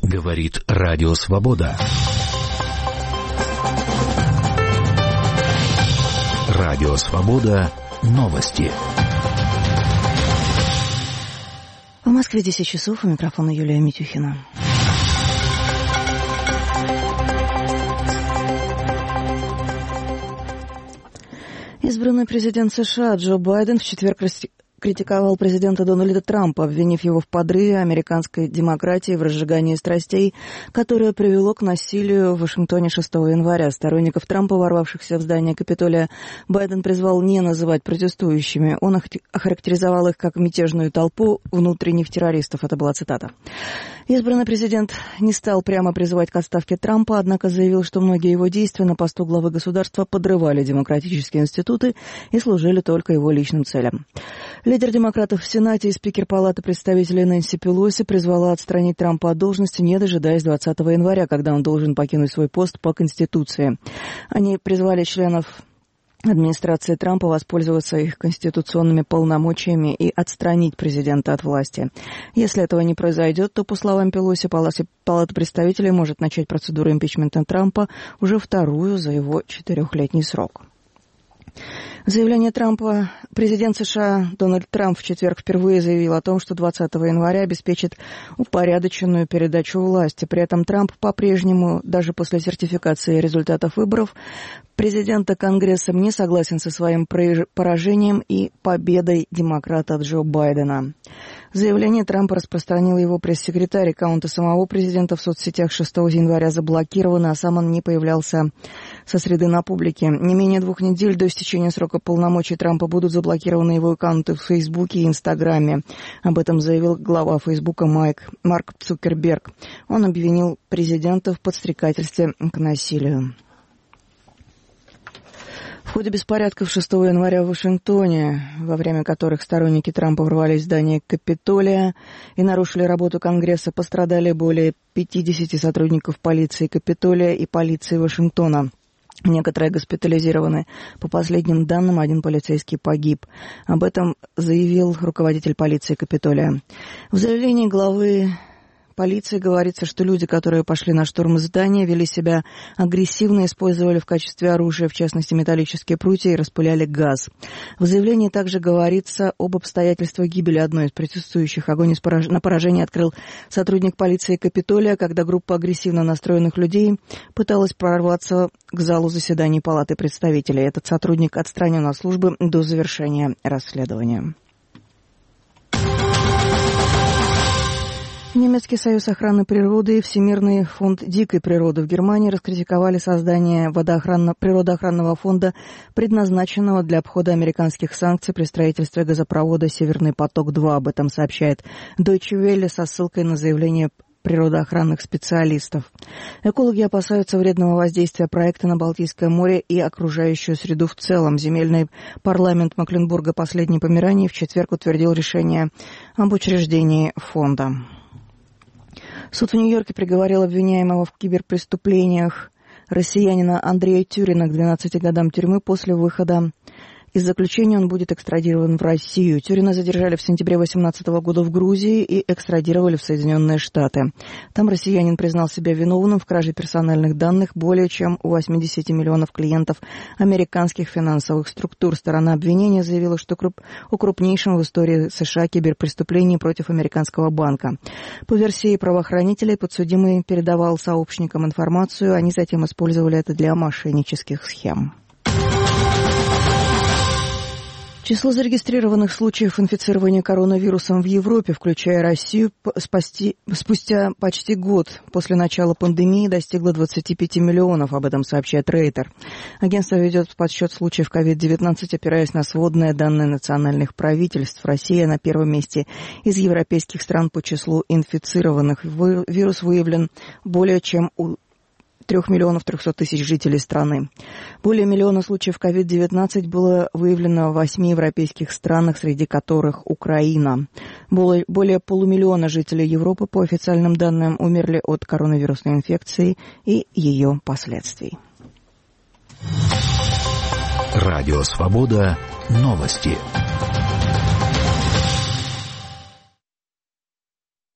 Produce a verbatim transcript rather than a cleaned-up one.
Говорит Радио Свобода. Радио Свобода. Новости. В Москве десять часов. У микрофона Юлия Митюхина. Избранный президент США Джо Байден в четверг критиковал президента Дональда Трампа, обвинив его в подрыве американской демократии, в разжигании страстей, которое привело к насилию в Вашингтоне шестого января. Сторонников Трампа, ворвавшихся в здание Капитолия, Байден призвал не называть протестующими. Он охарактеризовал их как мятежную толпу внутренних террористов. Это была цитата. Избранный президент не стал прямо призывать к отставке Трампа, однако заявил, что многие его действия на посту главы государства подрывали демократические институты и служили только его личным целям. Лидер демократов в Сенате и спикер Палаты представителей Нэнси Пелоси призвала отстранить Трампа от должности, не дожидаясь двадцатого января, когда он должен покинуть свой пост по Конституции. Они призвали членов администрации Трампа воспользоваться их конституционными полномочиями и отстранить президента от власти. Если этого не произойдет, то, по словам Пелоси, Палата представителей может начать процедуру импичмента Трампа уже вторую за его четырехлетний срок. Заявление Трампа. Президент США Дональд Трамп в четверг впервые заявил о том, что двадцатого января обеспечит упорядоченную передачу власти. При этом Трамп по-прежнему, даже после сертификации результатов выборов, президента Конгрессом не согласен со своим поражением и победой демократа Джо Байдена. Заявление Трампа распространил его пресс-секретарь. Аккаунты самого президента в соцсетях шестого января заблокированы, а сам он не появлялся со среды на публике. Не менее двух недель до истечения срока полномочий Трампа будут заблокированы его аккаунты в Фейсбуке и Инстаграме. Об этом заявил глава Фейсбука Майк, Марк Цукерберг. Он обвинил президента в подстрекательстве к насилию. В ходе беспорядков шестого января в Вашингтоне, во время которых сторонники Трампа ворвались в здание Капитолия и нарушили работу Конгресса, пострадали более пятидесяти сотрудников полиции Капитолия и полиции Вашингтона. Некоторые госпитализированы. По последним данным, один полицейский погиб. Об этом заявил руководитель полиции Капитолия. В заявлении главы полиции говорится, что люди, которые пошли на штурм здания, вели себя агрессивно, использовали в качестве оружия, в частности, металлические прутья и распыляли газ. В заявлении также говорится об обстоятельствах гибели одной из протестующих. Огонь на поражение открыл сотрудник полиции Капитолия, когда группа агрессивно настроенных людей пыталась прорваться к залу заседаний Палаты представителей. Этот сотрудник отстранен от службы до завершения расследования. Немецкий союз охраны природы и Всемирный фонд дикой природы в Германии раскритиковали создание водоохранно- природоохранного фонда, предназначенного для обхода американских санкций при строительстве газопровода «Северный поток-два». Об этом сообщает Deutsche Welle со ссылкой на заявление природоохранных специалистов. Экологи опасаются вредного воздействия проекта на Балтийское море и окружающую среду в целом. Земельный парламент Мекленбурга последней Померании в четверг утвердил решение об учреждении фонда. Суд в Нью-Йорке приговорил обвиняемого в киберпреступлениях россиянина Андрея Тюрина к двенадцати годам тюрьмы. После выхода из заключения он будет экстрадирован в Россию. Тюрина задержали в сентябре две тысячи восемнадцатого года в Грузии и экстрадировали в Соединенные Штаты. Там россиянин признал себя виновным в краже персональных данных более чем у восьмидесяти миллионов клиентов американских финансовых структур. Сторона обвинения заявила, что о крупнейшем в истории США киберпреступлении против американского банка. По версии правоохранителей, подсудимый передавал сообщникам информацию, они затем использовали это для мошеннических схем. Число зарегистрированных случаев инфицирования коронавирусом в Европе, включая Россию, спасти, спустя почти год после начала пандемии достигло двадцати пяти миллионов. Об этом сообщает Рейтер. Агентство ведет подсчет случаев ковид девятнадцать, опираясь на сводные данные национальных правительств. Россия на первом месте из европейских стран по числу инфицированных. Вирус выявлен более чем у трех миллионов трехсот тысяч жителей страны. Более миллиона случаев ковид девятнадцать было выявлено в восьми европейских странах, среди которых Украина. Более, более полумиллиона жителей Европы, по официальным данным, умерли от коронавирусной инфекции и ее последствий. Радио Свобода. Новости.